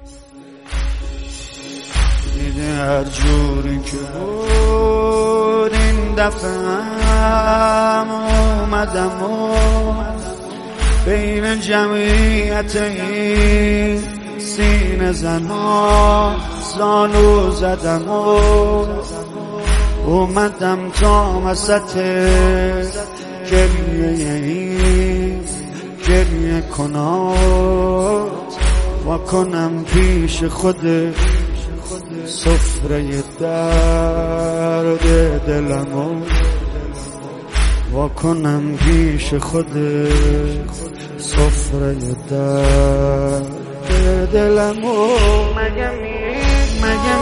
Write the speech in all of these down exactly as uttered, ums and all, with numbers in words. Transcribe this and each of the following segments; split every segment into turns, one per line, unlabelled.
دیده هر جوری که بود این دفعه هم اومدم و بین جمعیت این سینه زنا زانو زدم و اومدم تا وسط گریه این گریه کنات و کنم پیش خود سفره درد دلمو و کنم پیش خود سفره درد دلمو. مگه می مگه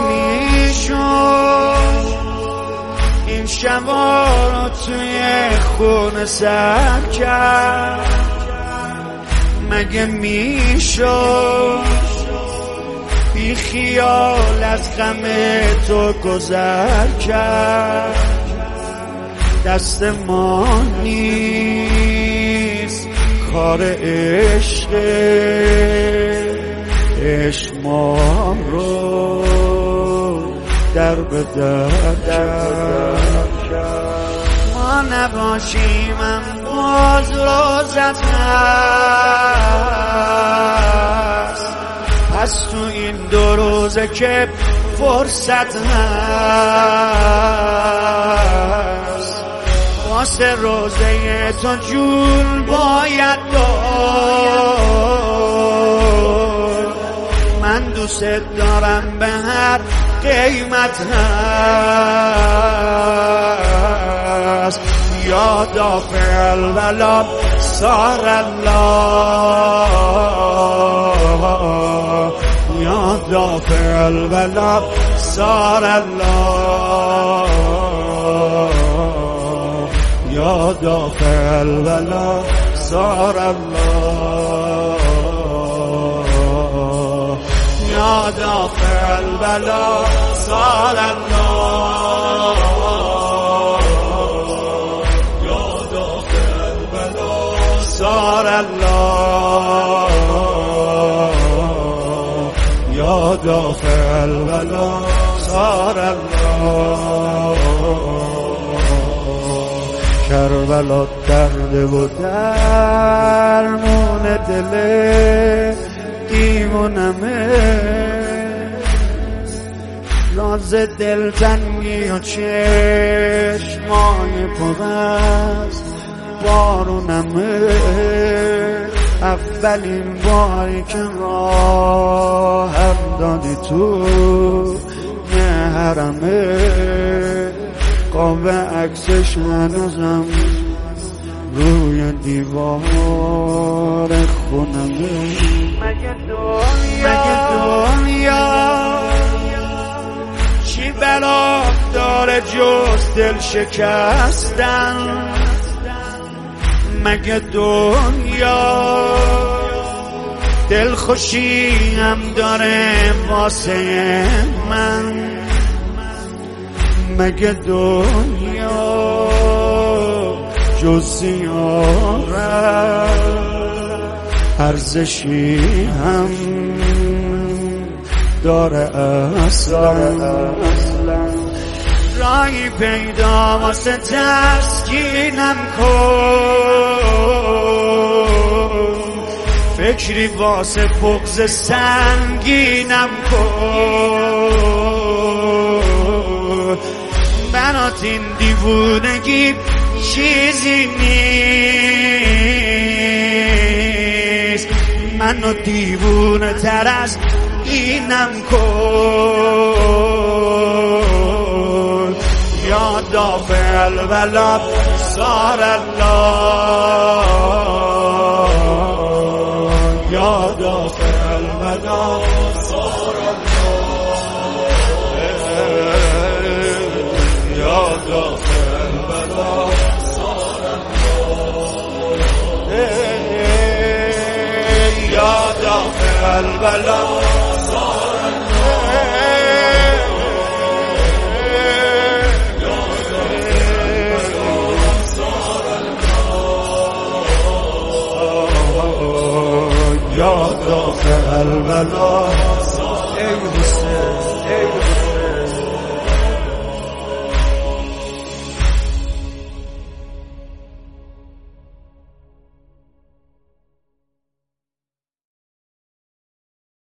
میشد این شبا رو توی خونه سر کرد؟ مگه میشد بی خیال از غم تو گذر کرد؟ دست ما نیست کار عشق، عشق ما رو در به در ما نباشیم هم باز روزت هست. پس تو این دو روزه که فرصت هست واسه روزه تو جون باید دار. من دوست دارم به هر قیمت هست. یا دافع البلا صار الله، یا دافع البلا صار الله، یا دافع البلا صار الله، یا دافع البلا صار الله، یا دافع البلا صار الله، یا دافع البلا صار الله. کربلا درد و درمون دل دیوونمه، راز دلتنگی و چشمای پر از بارونمه. اولین باری که راهم دادی تو یه حرمه، قاب عکسش هنوزم روی دیوار خونمه. مگه دنیا مگه دنیا چی بلا داره جز دل شکستن؟ مگه دنیا دل خوشی هم داره واسه من؟ مگه دنیا جز زیارت ارزشی هم داره اصلا؟ رای پیدا واسه تسکینم کن، فکری واسه بغض سنگینم کن. برات این دیوونگی چیزی نیست، منو دیوونه تر از اینم کن. یا دافع البلا صار الله، یا دافع البلا صار الله، یا دافع البلا صار الله، یا دافع البلا صار الله، یا دافع البلا
ای حسین